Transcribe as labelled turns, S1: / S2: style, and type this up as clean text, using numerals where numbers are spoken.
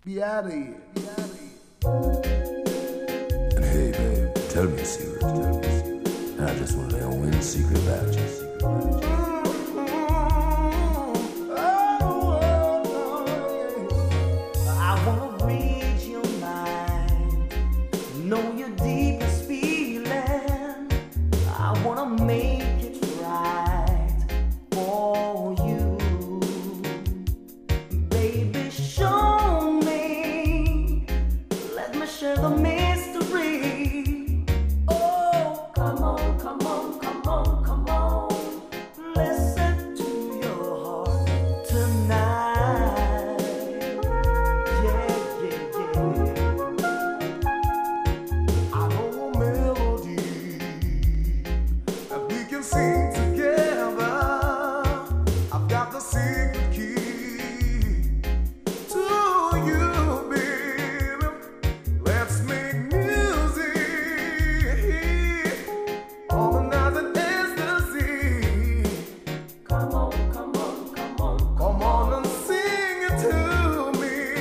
S1: Be out of here.
S2: And hey, babe, tell me a secret. And I just want to know one secret about you.
S1: I wanna read